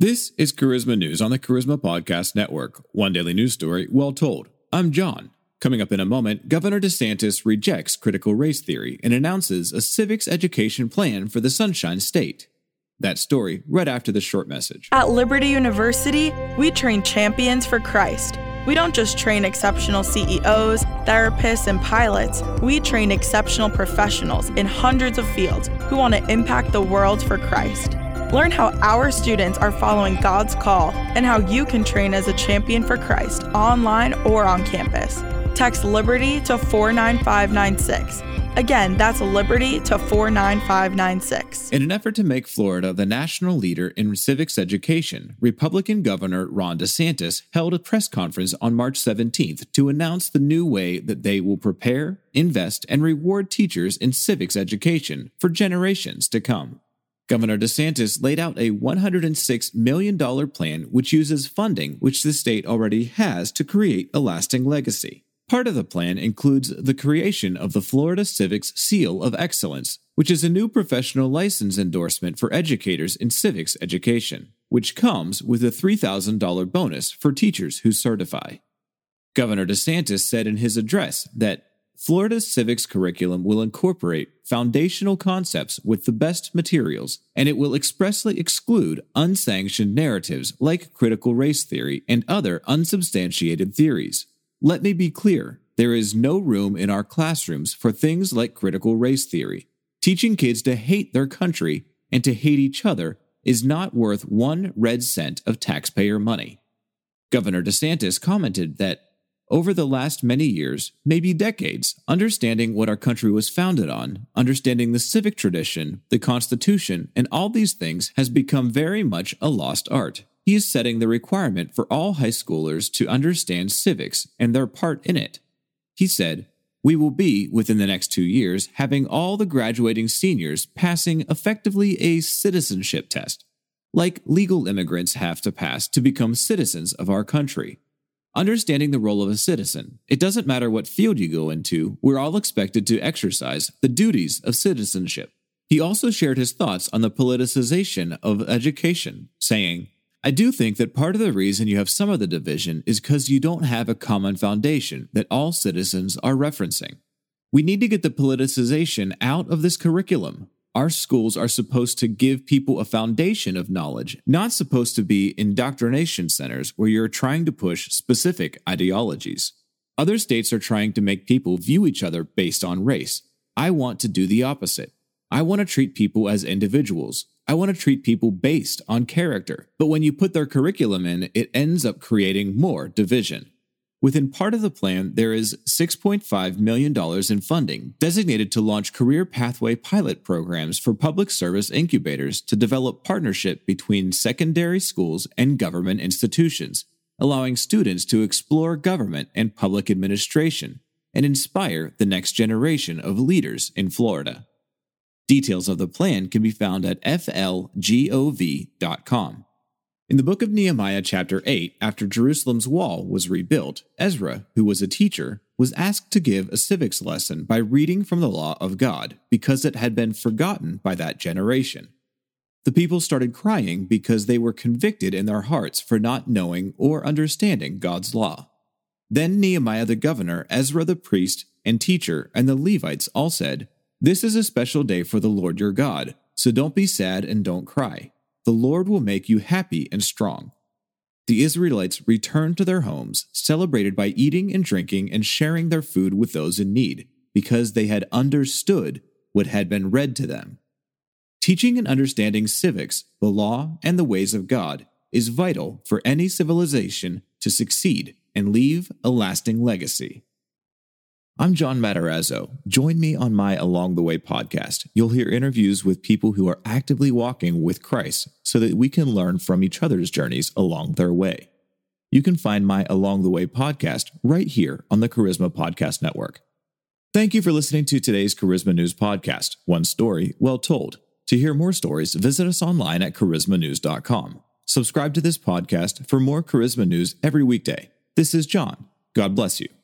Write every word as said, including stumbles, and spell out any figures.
This is Charisma News on the Charisma Podcast Network. One daily news story, well told. I'm John. Coming up in a moment, Governor DeSantis rejects critical race theory and announces a civics education plan for the Sunshine State. That story right after this short message. At Liberty University, we train champions for Christ. We don't just train exceptional C E Os, therapists, and pilots. We train exceptional professionals in hundreds of fields who want to impact the world for Christ. Learn how our students are following God's call and how you can train as a champion for Christ online or on campus. Text Liberty to four nine five nine six. Again, that's Liberty to four nine five nine six. In an effort to make Florida the national leader in civics education, Republican Governor Ron DeSantis held a press conference on March seventeenth to announce the new way that they will prepare, invest, and reward teachers in civics education for generations to come. Governor DeSantis laid out a one hundred six million dollars plan which uses funding which the state already has to create a lasting legacy. Part of the plan includes the creation of the Florida Civics Seal of Excellence, which is a new professional license endorsement for educators in civics education, which comes with a three thousand dollars bonus for teachers who certify. Governor DeSantis said in his address that Florida's civics curriculum will incorporate foundational concepts with the best materials, and it will expressly exclude unsanctioned narratives like critical race theory and other unsubstantiated theories. Let me be clear, there is no room in our classrooms for things like critical race theory. Teaching kids to hate their country and to hate each other is not worth one red cent of taxpayer money. Governor DeSantis commented that over the last many years, maybe decades, understanding what our country was founded on, understanding the civic tradition, the Constitution, and all these things has become very much a lost art. He is setting the requirement for all high schoolers to understand civics and their part in it. He said, "We will be, within the next two years, having all the graduating seniors passing effectively a citizenship test, like legal immigrants have to pass to become citizens of our country. Understanding the role of a citizen, it doesn't matter what field you go into, we're all expected to exercise the duties of citizenship." He also shared his thoughts on the politicization of education, saying, "I do think that part of the reason you have some of the division is because you don't have a common foundation that all citizens are referencing. We need to get the politicization out of this curriculum. Our schools are supposed to give people a foundation of knowledge, not supposed to be indoctrination centers where you're trying to push specific ideologies. Other states are trying to make people view each other based on race. I want to do the opposite. I want to treat people as individuals. I want to treat people based on character. But when you put their curriculum in, it ends up creating more division." Within part of the plan, there is six point five million dollars in funding designated to launch career pathway pilot programs for public service incubators to develop partnership between secondary schools and government institutions, allowing students to explore government and public administration and inspire the next generation of leaders in Florida. Details of the plan can be found at f l gov dot com. In the book of Nehemiah chapter eight, after Jerusalem's wall was rebuilt, Ezra, who was a teacher, was asked to give a civics lesson by reading from the law of God because it had been forgotten by that generation. The people started crying because they were convicted in their hearts for not knowing or understanding God's law. Then Nehemiah the governor, Ezra the priest and teacher, and the Levites all said, "This is a special day for the Lord your God, so don't be sad and don't cry. The Lord will make you happy and strong." The Israelites returned to their homes, celebrated by eating and drinking and sharing their food with those in need, because they had understood what had been read to them. Teaching and understanding civics, the law, and the ways of God is vital for any civilization to succeed and leave a lasting legacy. I'm John Matarazzo. Join me on my Along the Way podcast. You'll hear interviews with people who are actively walking with Christ so that we can learn from each other's journeys along their way. You can find my Along the Way podcast right here on the Charisma Podcast Network. Thank you for listening to today's Charisma News podcast. One story, well told. To hear more stories, visit us online at charisma news dot com. Subscribe to this podcast for more Charisma News every weekday. This is John. God bless you.